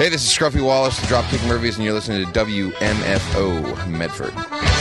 Hey, this is Scruffy Wallace, the Dropkick Murphys, and you're listening to WMFO Medford.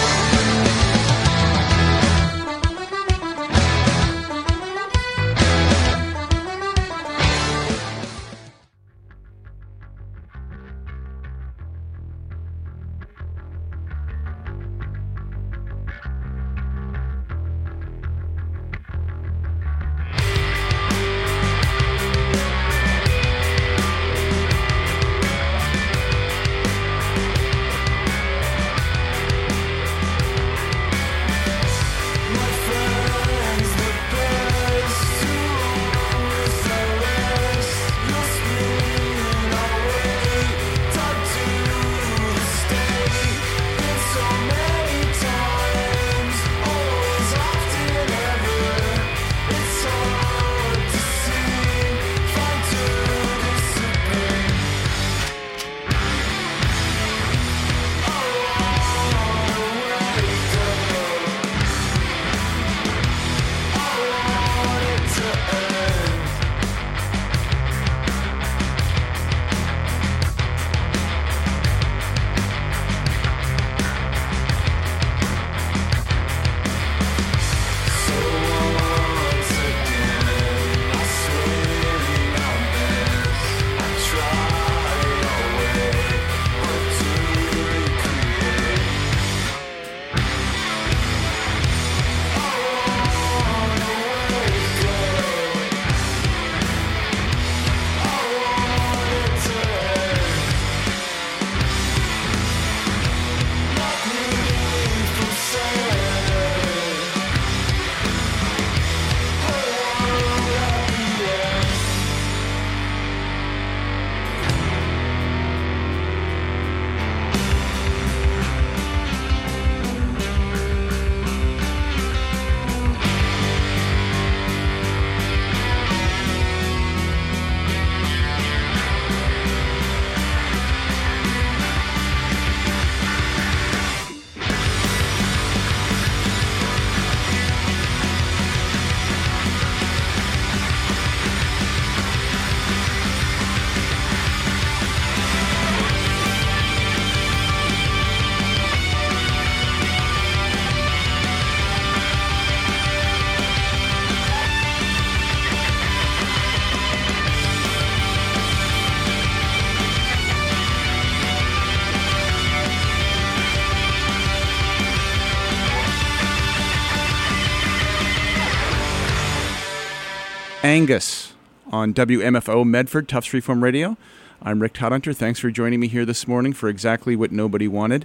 Angus on WMFO Medford, Tufts Freeform Radio. I'm Rick Todhunter. Thanks for joining me here this morning for Exactly What Nobody Wanted.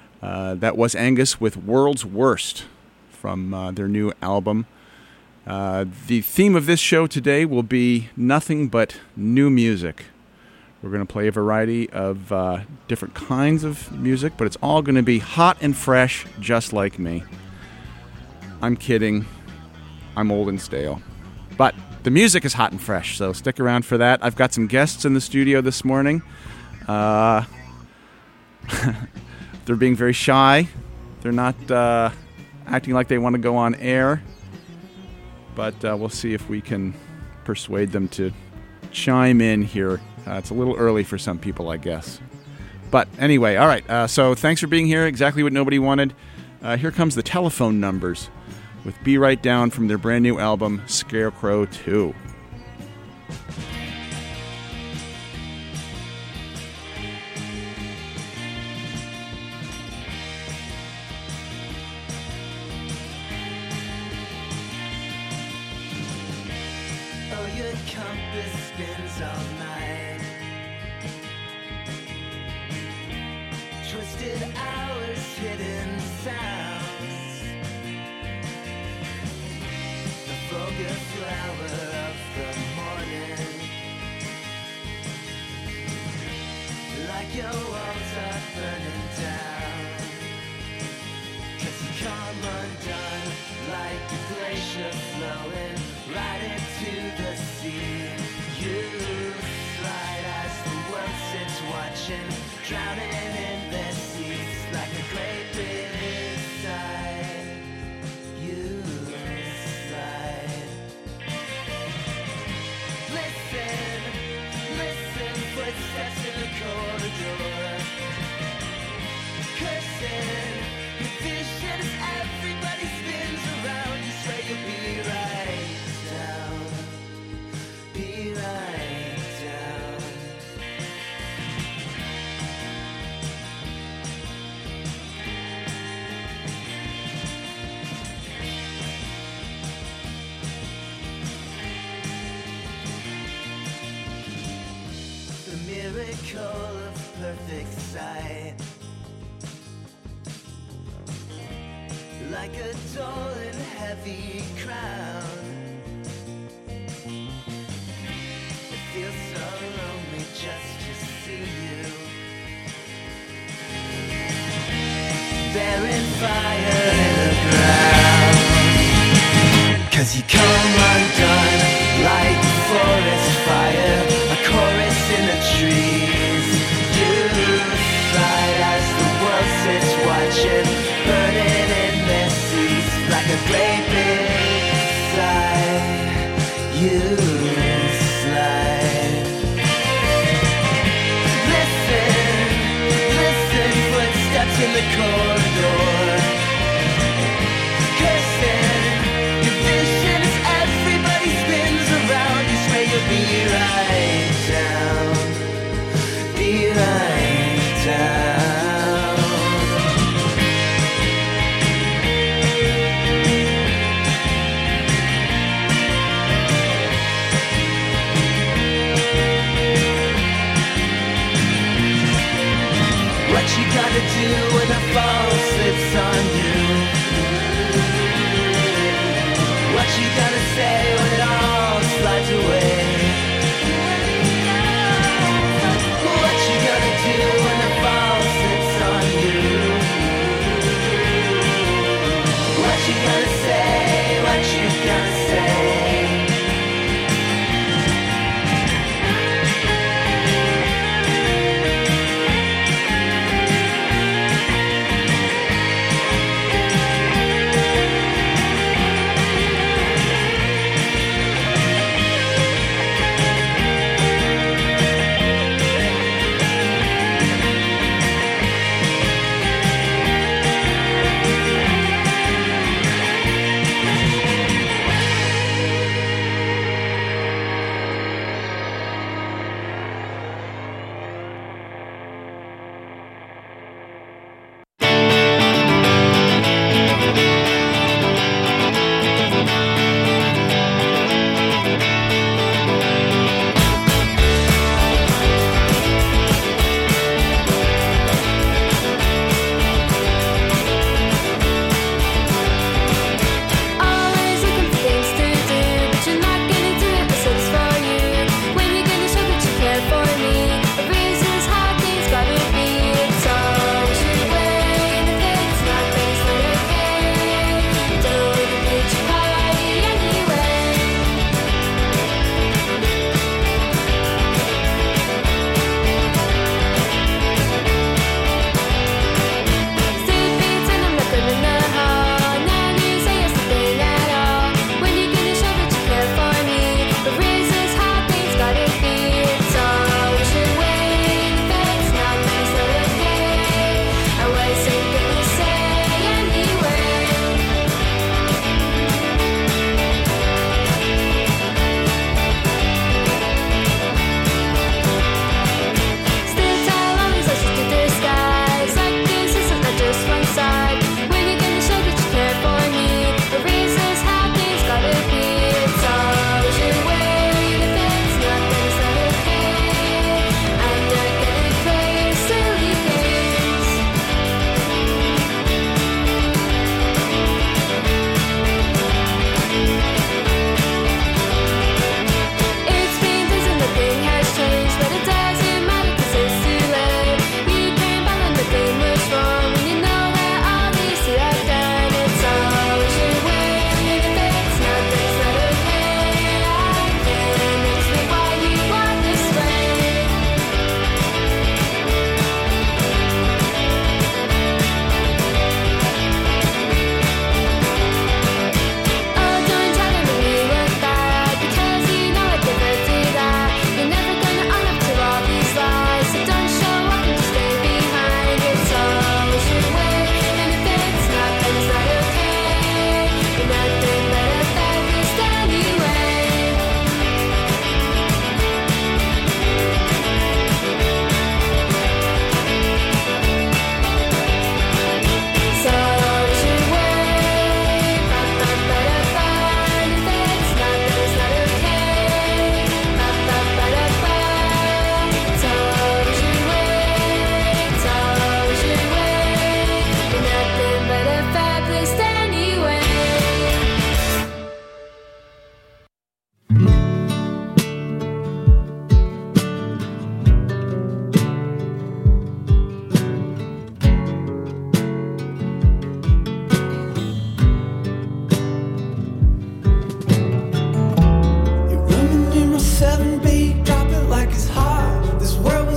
That was Angus with World's Worst from their new album. The theme of this show today will be nothing but new music. We're going to play a variety of different kinds of music, but it's all going to be hot and fresh, just like me. I'm kidding. I'm old and stale. But the music is hot and fresh, so stick around for that. I've got some guests in the studio this morning. They're being very shy. They're not acting like they want to go on air. But we'll see if we can persuade them to chime in here. It's a little early for some people, I guess. But anyway, all right. So thanks for being here. Exactly What Nobody Wanted. Here comes the telephone numbers with Be Right Down from their brand new album, Scarecrow 2. Listen for footsteps in the corridor. Cursing, your vision as everybody spins around. You swear you'll be right down, be right down. The miracle of perfect sight, like a dull and heavy crown. It feels so lonely just to see you. There in fire in the ground. 'Cause you come undone like a forest fire, a chorus in the trees. You fight as the world sits watching, burning in their seats like a great big sigh. You slide. Listen, listen, footsteps in the corridor. Cursing, your vision as everybody spins around. You swear you'll be right down, be right down. What you gotta do when the fall slips on you? What you gotta say when it all slides away? What you gonna do when the fall slips on you? What you gonna say? What you gonna say?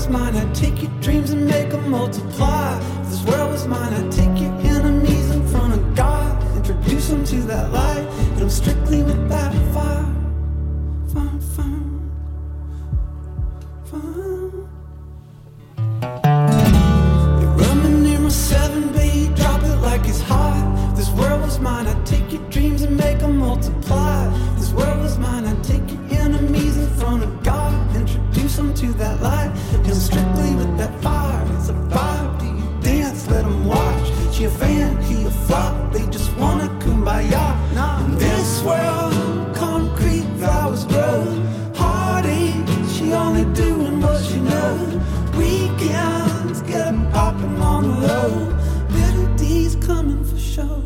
was mine, I'd take your dreams and make them multiply. If this world was mine, I'd take your enemies in front of God, introduce them to that light, and I'm strictly with that fire. Fire, fire, fire. You're running near my 7B, drop it like it's hot. If this world was mine, I'd take your dreams and make them multiply. If this world was mine, I'd take your enemies in front of God, introduce them to that light, and I'm strictly with that fire. It's a vibe, do you dance? Let them watch. She a fan, he a flop, they just wanna kumbaya. Nah, in this world, concrete flowers grow. Heartache, she only doing what she knows. Weekends, get 'em popping on the low. Little D's coming for show.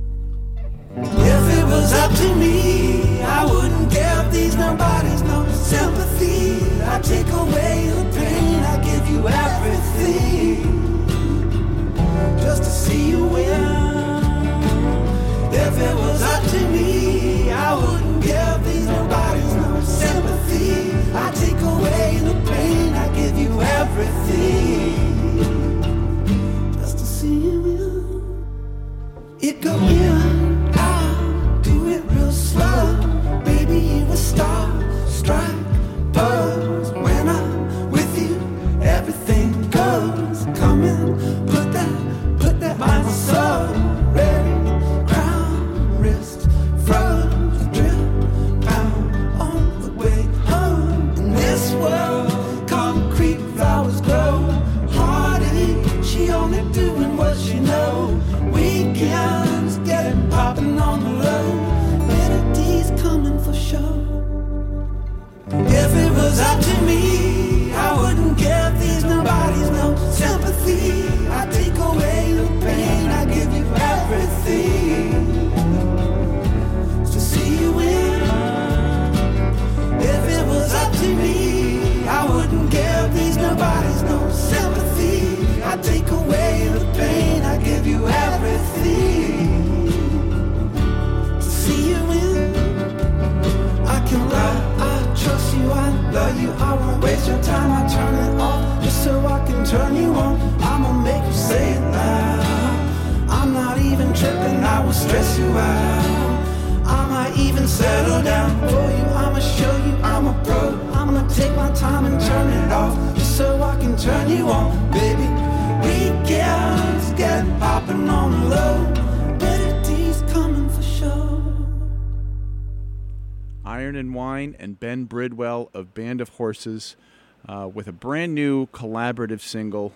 If it was up to me, I wouldn't give these nobodies no sympathy. I'd take away the pain, I'd give you everything, just to see you win. If it was up to me, I wouldn't give these nobodies no sympathy. I'd take away the pain, I'd give you everything, just to see you win. It go in, out, do it real slow. Baby, you a star, strike, pose. When I'm with you, everything goes. Come in, put that by my soul. Ready, crown, wrist, froze, drip, pound on the way home. In this world, concrete flowers grow. Heartache, she only doing what she know. Weekends, getting popping on the low. Melodies coming for show. If it was up to me, I wouldn't give these nobodies no sympathy. I'd take away the pain, I'd give you everything, to see you win. If it was up to me, I wouldn't give these nobodies no sympathy. I'd take away the pain, I'd give you everything, to see you win. I can lie, I trust you, I love you, I won't waste your time, I turn it off just so I can turn you on. I'ma make you say it loud. I'm not even tripping, I will stress you out. I might even settle down for you, I'ma show you I'm a pro. I'm gonna take my time and turn it off just so I can turn you on. Baby, weekends get popping on the low. Better D's coming for show. Iron and Wine and Ben Bridwell of Band of Horses with a brand new collaborative single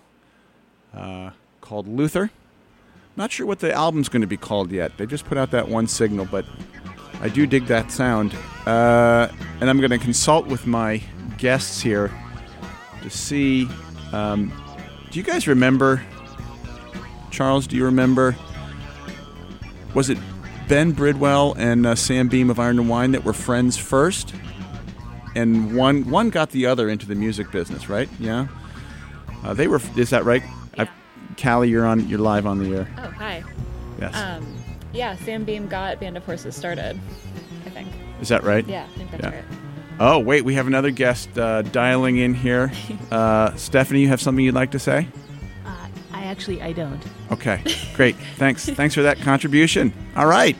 called Luther. Not sure what the album's going to be called yet. They just put out that one single, but I do dig that sound. And I'm going to consult with my guests here to see... do you guys remember... Charles, do you remember... Was it Ben Bridwell and Sam Beam of Iron and Wine that were friends first? And one got the other into the music business, right? Yeah? They were... Is that right? Yeah. Callie, you're live on the air. Oh, hi. Yes. Yeah, Sam Beam got Band of Horses started, I think. Is that right? Yeah, I think that's right. Oh, wait, we have another guest dialing in here. Stephanie, you have something you'd like to say? I don't. Okay, great. Thanks for that contribution. All right.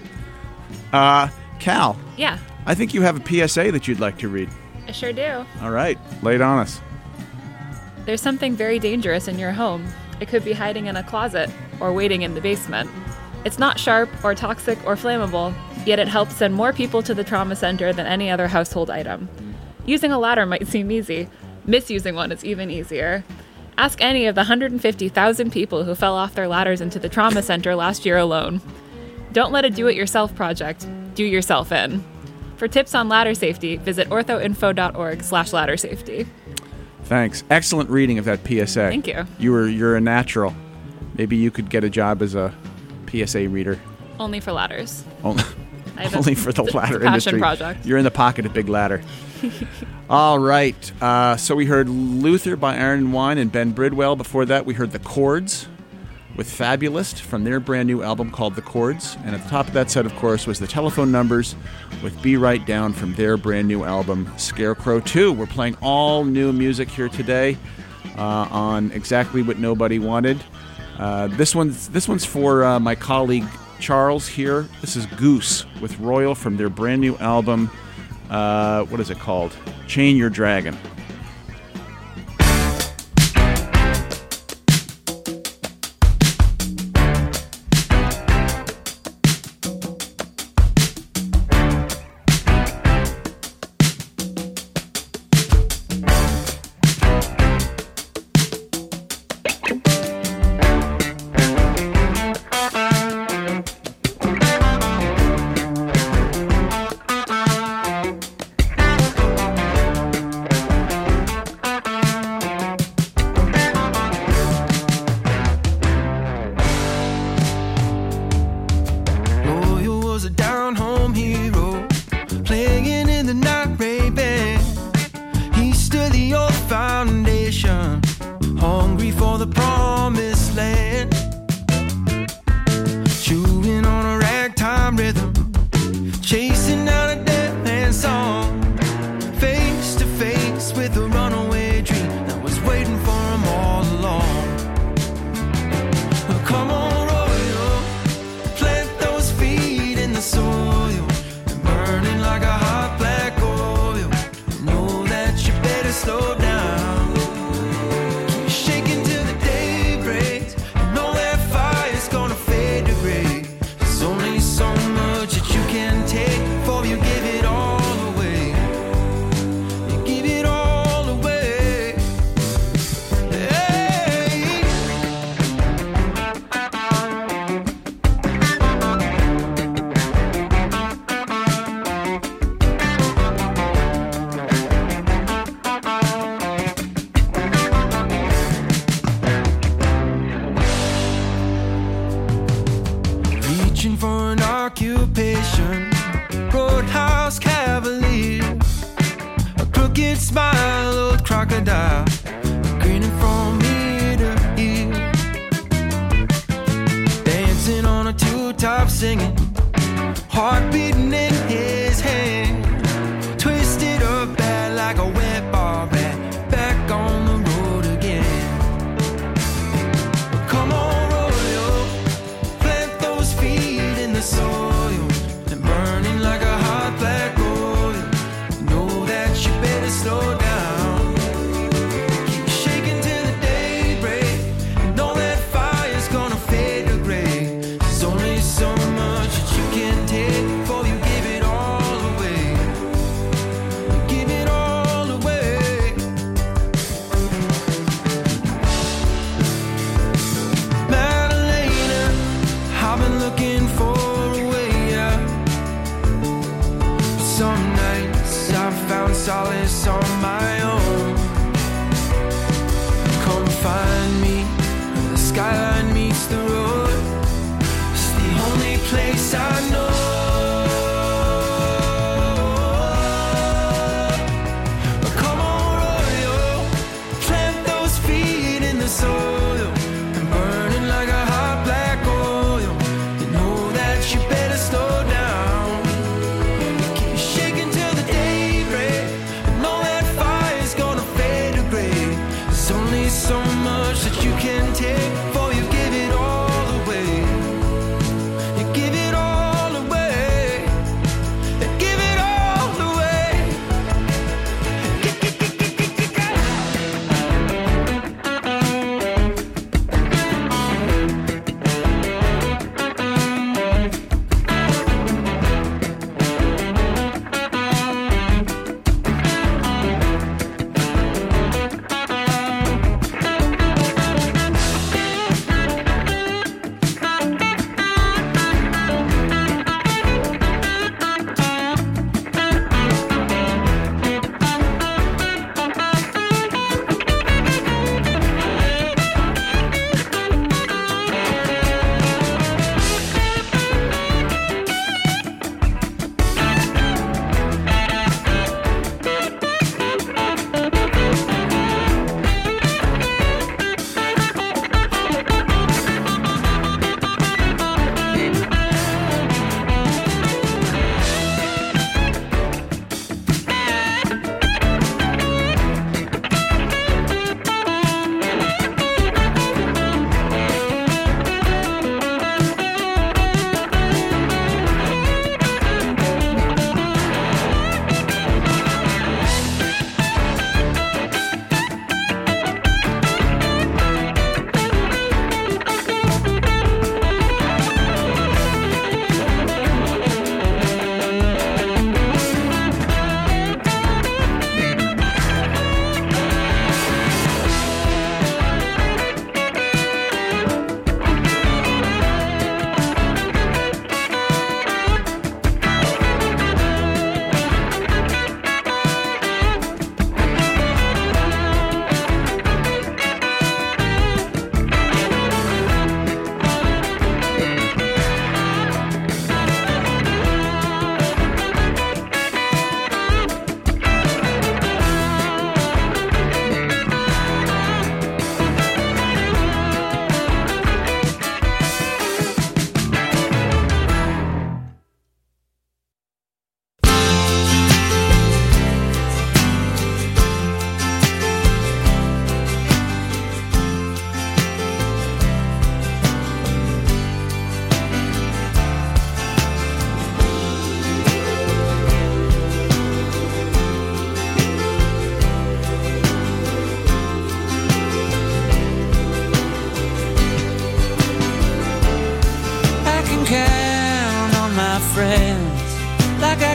Cal. Yeah. I think you have a PSA that you'd like to read. I sure do. All right, lay it on us. There's something very dangerous in your home. It could be hiding in a closet or waiting in the basement. It's not sharp or toxic or flammable, yet it helps send more people to the trauma center than any other household item. Using a ladder might seem easy. Misusing one is even easier. Ask any of the 150,000 people who fell off their ladders into the trauma center last year alone. Don't let a do-it-yourself project do yourself in. For tips on ladder safety, visit orthoinfo.org/laddersafety. Thanks. Excellent reading of that PSA. Thank you. You're a natural. Maybe you could get a job as a PSA reader. Only for ladders. Only for the ladder passion industry. Project. You're in the pocket of Big Ladder. All right. So we heard Luther by Iron and Wine and Ben Bridwell. Before that, we heard The Chords with Fabulist from their brand new album called The Chords. And at the top of that set, of course, was The Telephone Numbers with Be Right Down from their brand new album, Scarecrow 2. We're playing all new music here today. on Exactly What Nobody Wanted. This one's for my colleague Charles here. This is Goose with Royal from their brand new album. What is it called? Chain Your Dragon.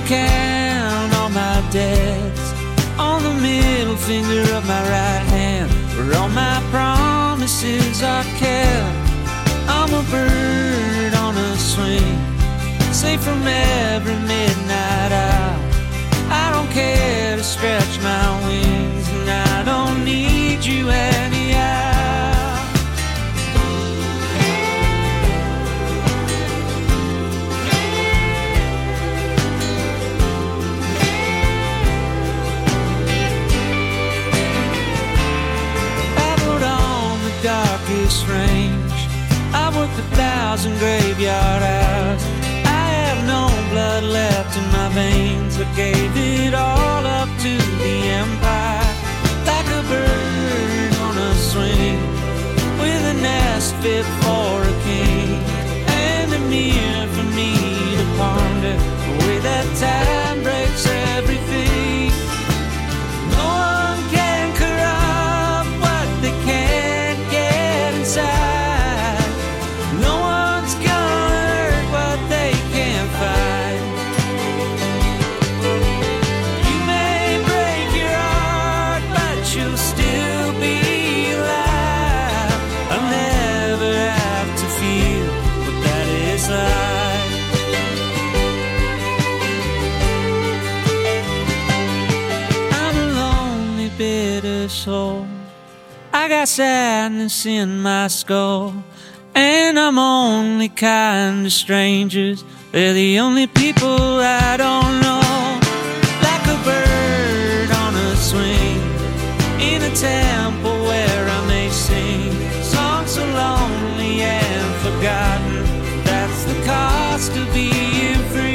count all my debts on the middle finger of my right hand, where all my promises are kept. I'm a bird on a swing, safe from every midnight hour. I don't care to stretch my wings, and I don't need you anyhow. Darkest range, I worked 1,000 graveyard hours. I have no blood left in my veins. I gave it all up to the empire, like a bird on a swing, with a nest fit for a king, and a mirror for me to ponder the way that time breaks everything. No one can corrupt what they can't get inside. No one's gonna hurt what they can't find. You may break your heart, but you'll still be alive. I'll never have to feel what that is like. I'm a lonely, bitter soul. I got sadness in my skull, and I'm only kind to strangers. They're the only people I don't know. Like a bird on a swing, in a temple where I may sing songs so lonely and forgotten. That's the cost of being free.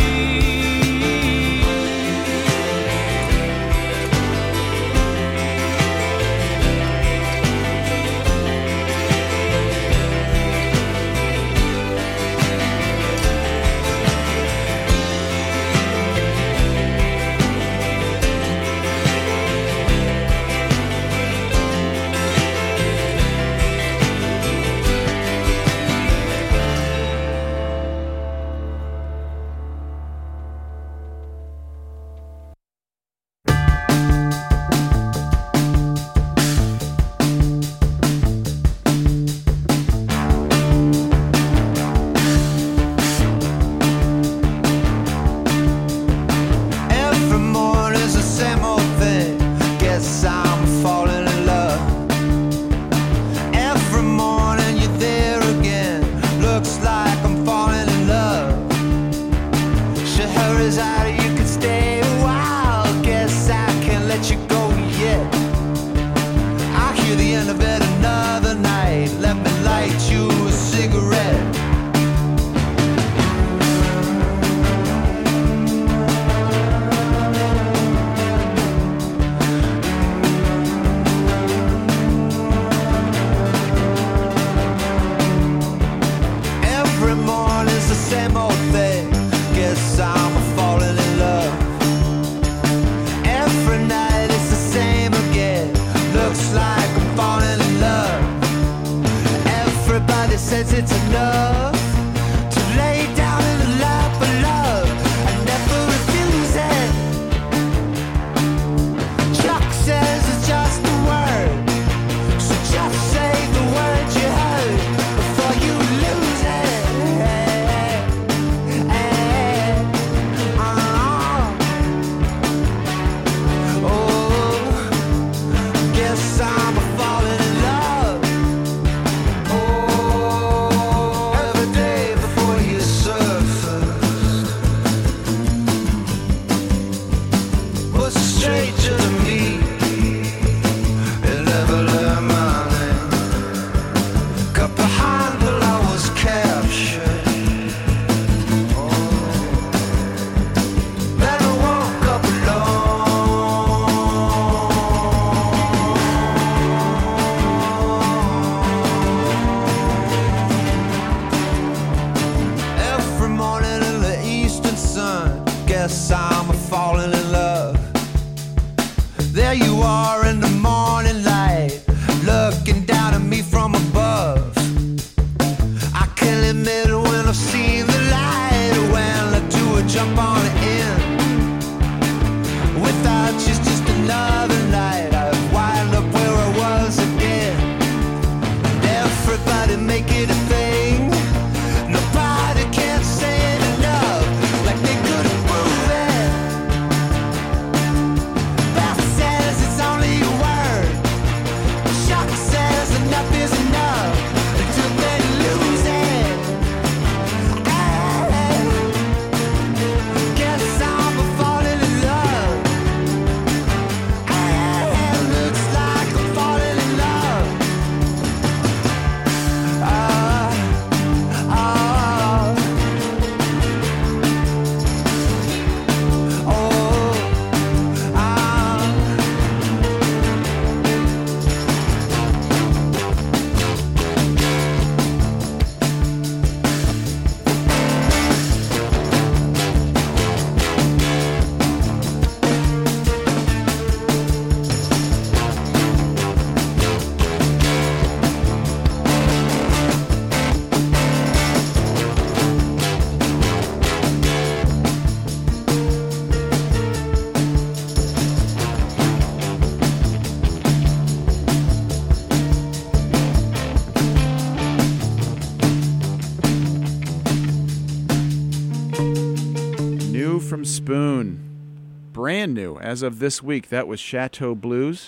from Spoon. Brand new as of this week. That was Chateau Blues.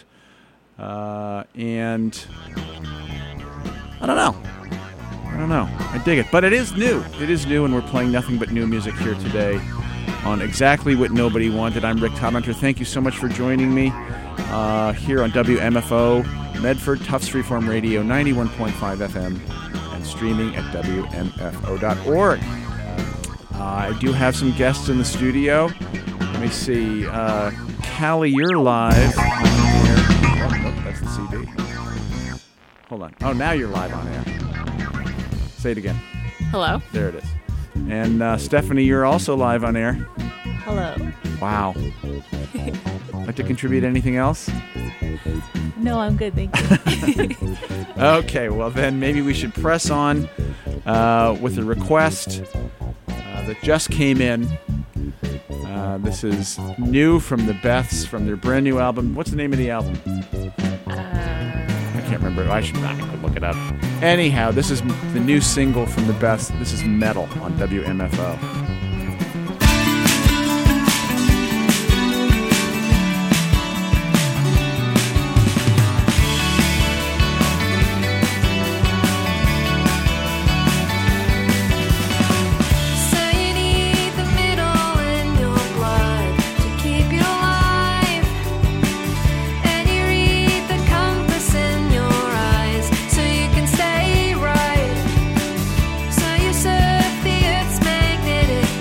And I don't know. I dig it. But it is new. And we're playing nothing but new music here today on Exactly What Nobody Wanted. I'm Rick Todhunter. Thank you so much for joining me here on WMFO, Medford, Tufts Freeform Radio, 91.5 FM, and streaming at WMFO.org. I do have some guests in the studio. Let me see. Callie, you're live on air. Oh, that's the CD. Hold on. Oh, now you're live on air. Say it again. Hello. There it is. And Stephanie, you're also live on air. Hello. Wow. Like to contribute anything else? No, I'm good, thank you. Okay, well then maybe we should press on with a request that just came in. This is new from the Beths, from their brand new album. What's the name of the album? I can't remember. I could look it up. Anyhow, this is the new single from the Beths. This is Metal on WMFO. Surf the earth's magnetic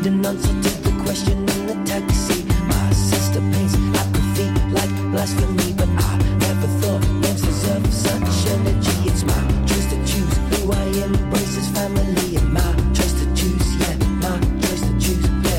need an answer to the question in the taxi. My sister paints apathy like blasphemy, but I never thought names deserve such energy. It's my choice to choose who I embrace as family, and my choice to choose, yeah, my choice to choose, yeah.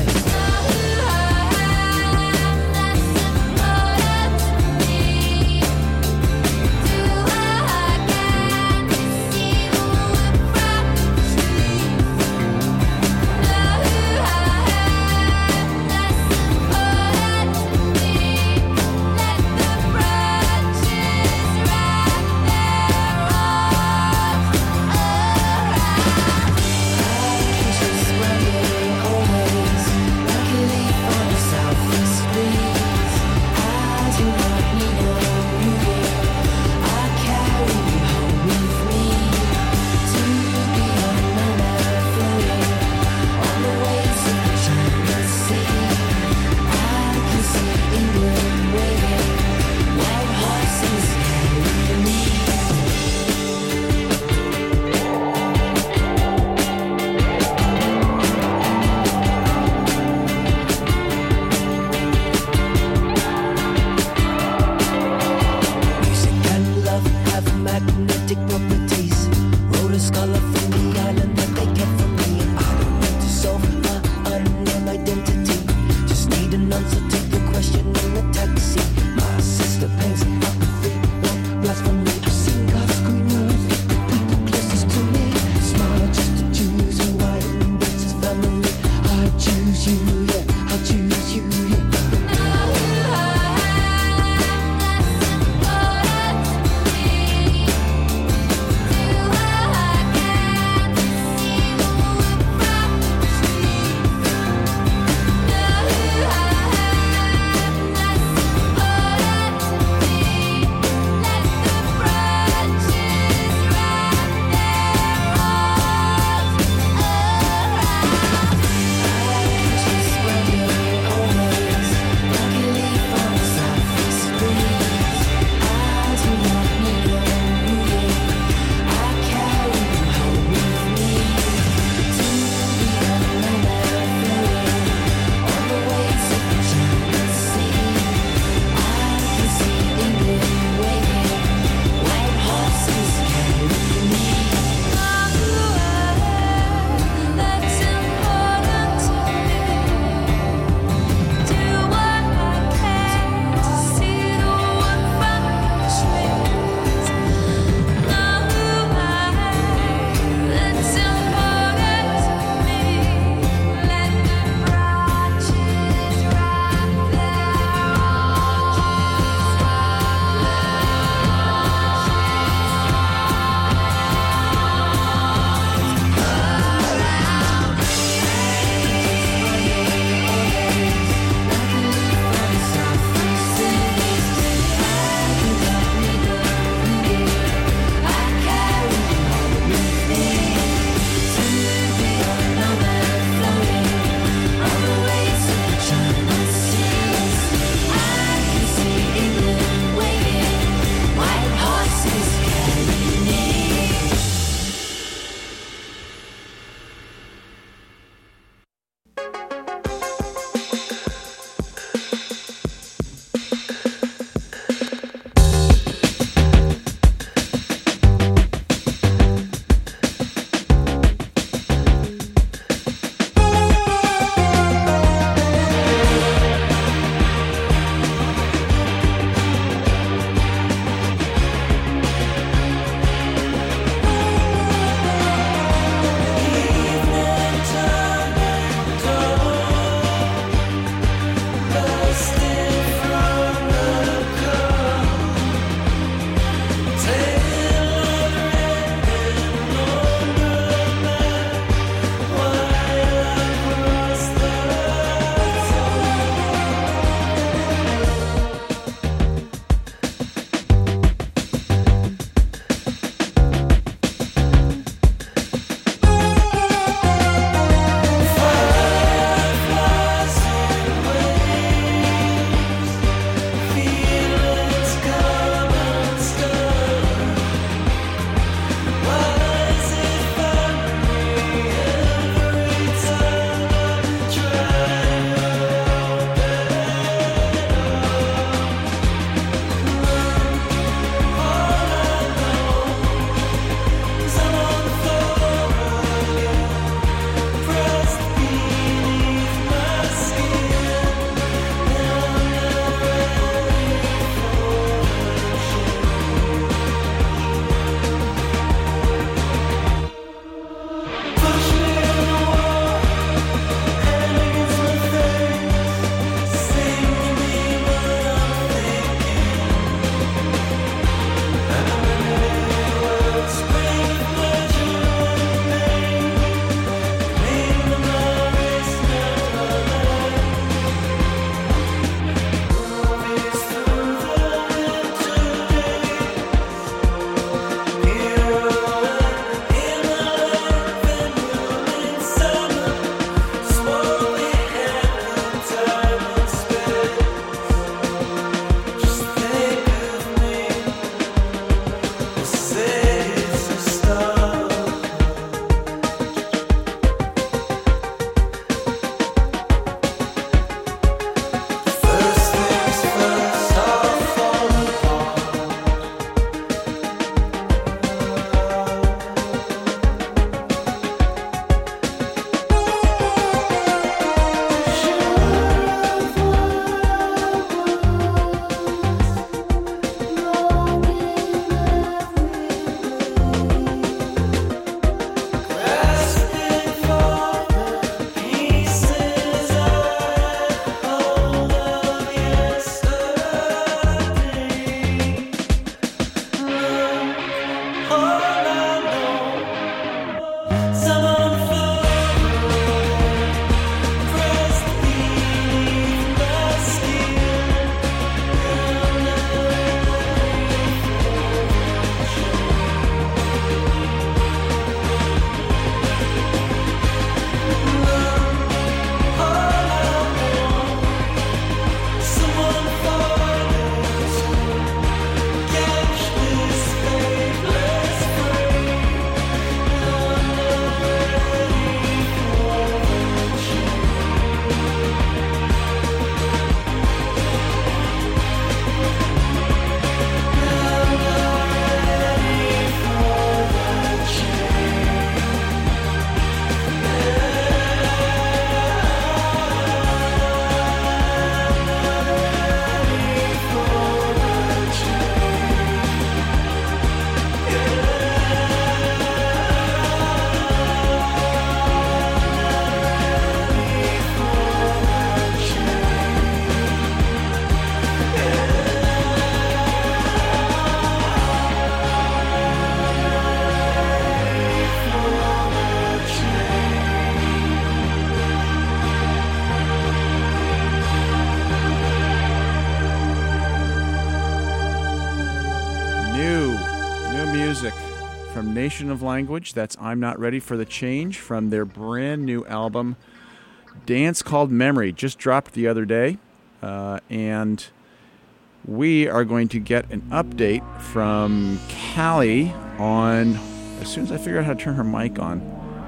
from Nation of Language. That's I'm Not Ready for the Change from their brand new album, Dance Called Memory, just dropped the other day. And we are going to get an update from Callie on, as soon as I figure out how to turn her mic on.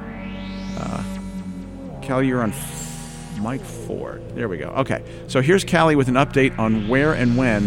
Callie, you're on mic 4. There we go. Okay, so here's Callie with an update on where and when.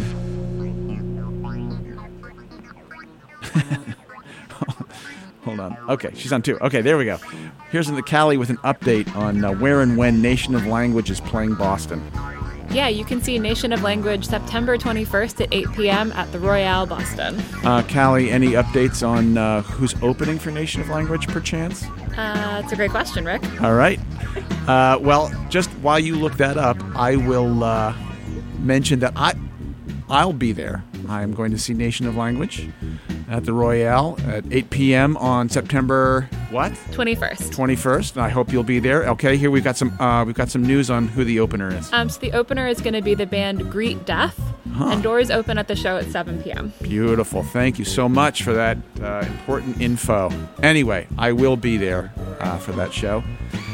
Hold on. Okay, she's on 2. Okay, there we go. Here's Callie with an update on where and when Nation of Language is playing Boston. Yeah, you can see Nation of Language September 21st at 8 p.m. at the Royale, Boston. Callie, any updates on who's opening for Nation of Language, perchance? It's a great question, Rick. All right. Well, just while you look that up, I will mention that I'll be there. I'm going to see Nation of Language at the Royale at 8 p.m. on September 21st. And I hope you'll be there. Okay, here we've got some news on who the opener is. So the opener is going to be the band Greet Death, and doors open at the show at 7 p.m. Beautiful. Thank you so much for that important info. Anyway, I will be there for that show.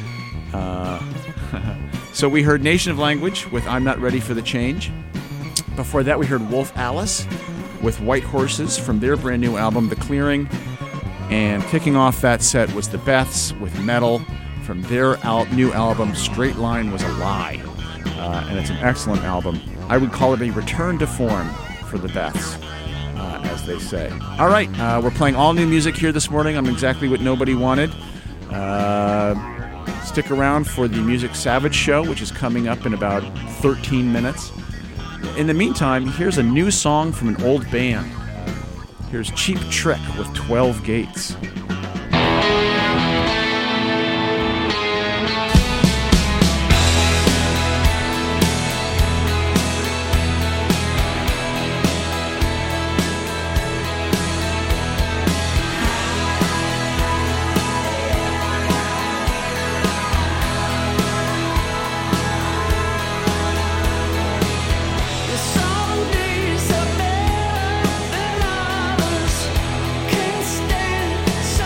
So we heard Nation of Language with I'm Not Ready for the Change. Before that, we heard Wolf Alice with White Horses from their brand new album, The Clearing. And kicking off that set was the Beths with Metal from their new album, Straight Line Was a Lie. And it's an excellent album. I would call it a return to form for the Beths, as they say. All right, we're playing all new music here this morning on Exactly What Nobody Wanted. Stick around for the Music Savage show, which is coming up in about 13 minutes. In the meantime, here's a new song from an old band. Here's Cheap Trick with 12 Gates. Some days are better than others. Can't stand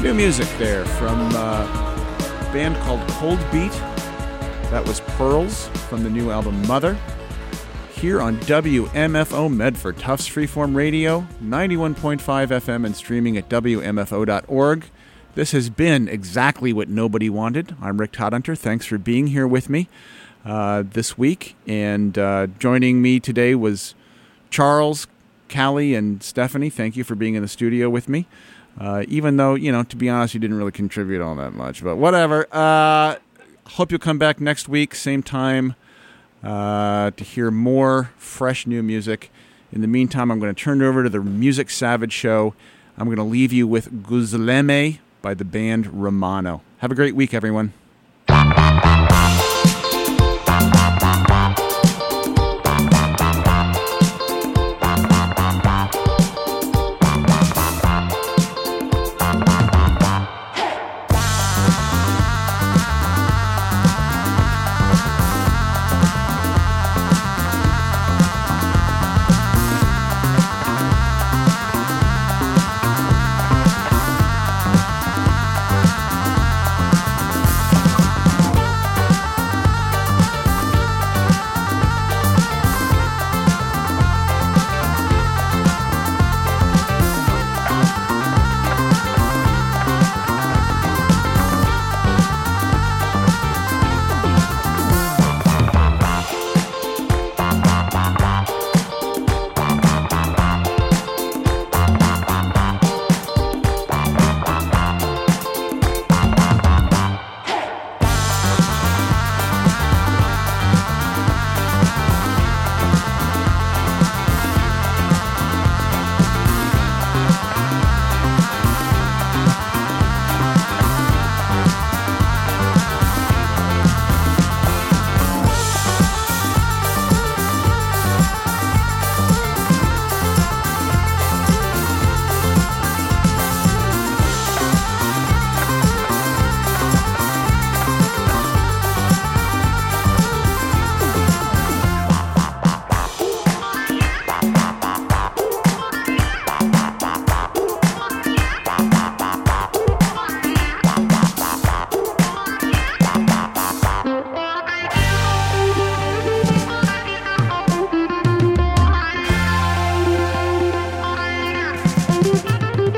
New music there from a band called Cold Beat. That was Pearls from the new album Mother. Here on WMFO Medford, Tufts Freeform Radio, 91.5 FM and streaming at WMFO.org. This has been exactly what nobody wanted. I'm Rick Todhunter. Thanks for being here with me this week. And joining me today was Charles, Callie, and Stephanie. Thank you for being in the studio with me. Even though, to be honest, you didn't really contribute all that much. But whatever. Hope you'll come back next week, same time, to hear more fresh new music. In the meantime, I'm going to turn it over to the Music Savage Show. I'm going to leave you with Guzleme by the band Romano. Have a great week, everyone.